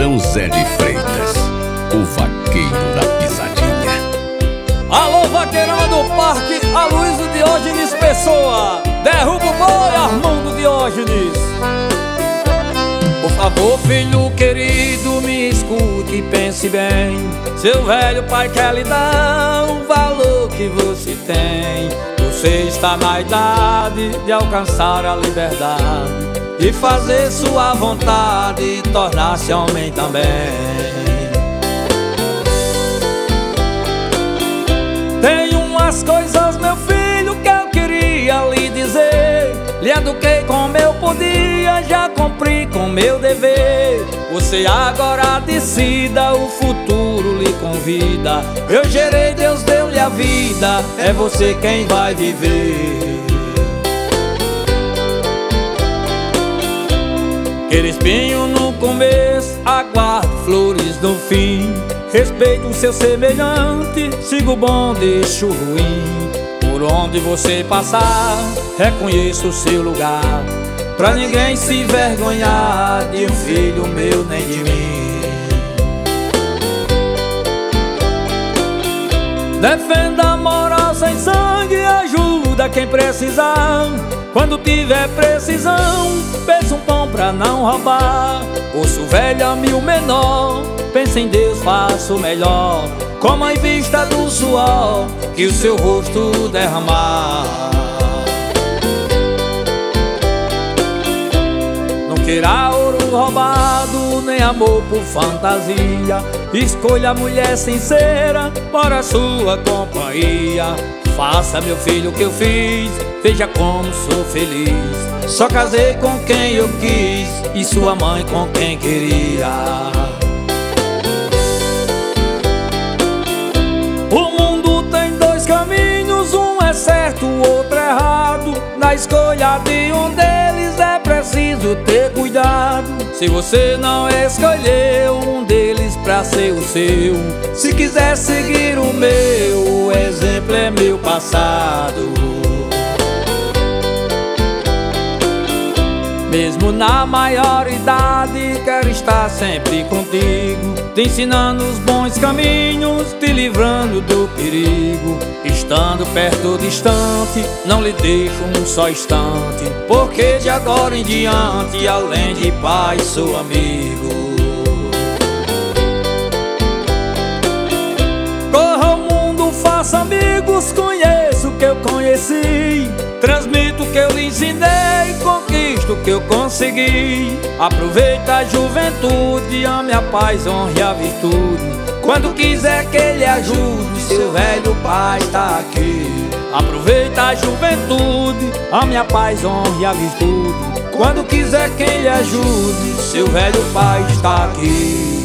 São Zé de Freitas, o vaqueiro da pisadinha. Alô, vaqueirão do parque, Aloysio Diógenes Pessoa. Derruba o boi, Armando Diógenes. Por favor, filho querido, me escute e pense bem. Seu velho pai quer lhe dar o valor que você tem. Você está na idade de alcançar a liberdade e fazer sua vontade e tornar-se homem também. Tem umas coisas, meu filho, que eu queria lhe dizer. Lhe eduquei como eu podia, já cumpri com meu dever. Você agora decida, o futuro lhe convida. Eu gerei, Deus deu-lhe a vida, é você quem vai viver. Aquele espinho no começo, aguarde flores no fim. Respeite o seu semelhante, siga o bom, deixa o ruim. Por onde você passar, reconheça o seu lugar, pra ninguém se envergonhar de um filho meu nem de mim. Defenda a moral sem sangue, ajuda quem precisar. Quando tiver precisão, peça um pão pra não roubar. Ouço velho a mil menor, pense em Deus, faça o melhor. Coma em vista do suor que o seu rosto derramar. Não queira ouro roubado, nem amor por fantasia. Escolha a mulher sincera para sua companhia. Faça, meu filho, o que eu fiz, veja como sou feliz. Só casei com quem eu quis e sua mãe com quem queria. O mundo tem dois caminhos, um é certo, o outro é errado. Na escolha de um deles é preciso ter cuidado. Se você não escolheu um deles pra ser o seu, se quiser seguir o meu, o exemplo é meu passado. Mesmo na maior idade, quero estar sempre contigo, te ensinando os bons caminhos, te livrando do perigo. Estando perto ou distante, não lhe deixo um só instante, porque de agora em diante, além de pai, sou amigo. Corra ao mundo, faça amigos, conheça o que eu conheci, transmito o que eu lhe ensinei, conquisto o que eu consegui. Aproveita a juventude, ame a paz, honre a virtude. Quando quiser que ele ajude, seu velho pai está aqui. Aproveita a juventude, ame a paz, honre a virtude. Quando quiser que ele ajude, seu velho pai está aqui.